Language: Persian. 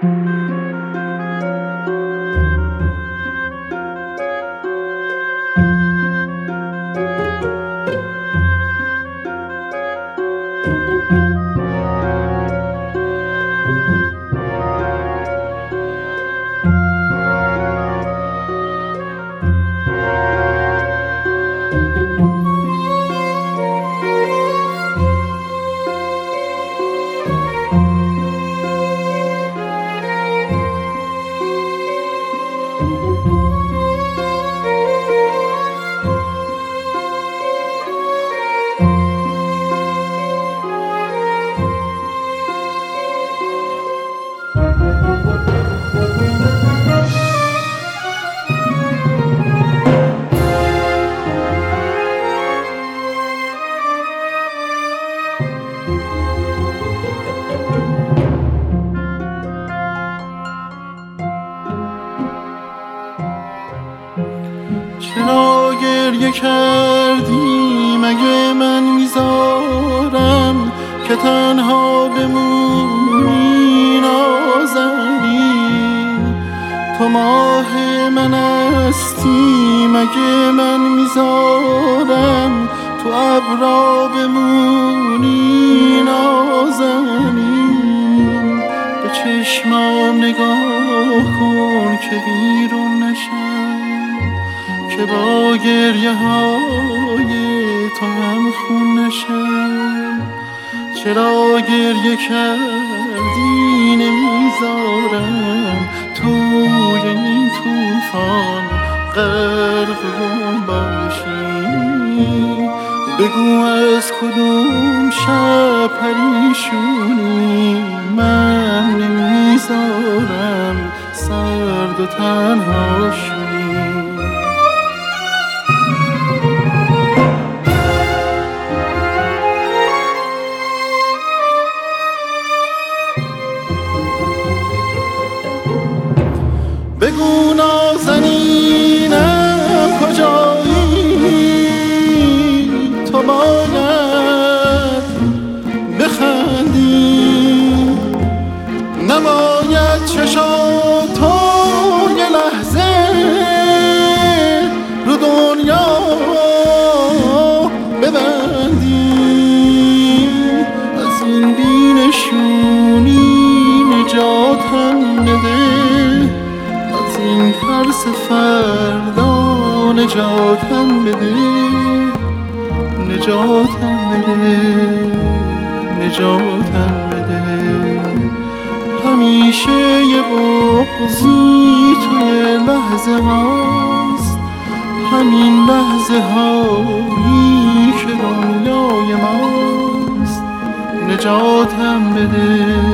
چرا گریه کردی مگه من میذارم که تنها بمونی نازنین؟ تو ماه من هستی مگه من میذارم تو ابرا بمونی نازنین؟ به چشمام نگاه کن که بیرون نشم، که با گریه های تو هم خون نشم. چرا گریه کردی نمیذارم توی این طوفان غرقم باشی؟ بگو از کدوم شب پریشونی من نمیذارم سرد و تنها شی؟ بگو نازنینم کجایی؟ تو باید بخندی، نباید چشاتو یه لحظه رو دنیا ببندی. از این بینشونی نجاتم بده، این ترس فردا نجاتم بده، نجاتم بده، نجاتم بده. همیشه یه بغضی توی لحظه هاست، همین لحظه هایی که دنیای ماست. نجاتم بده،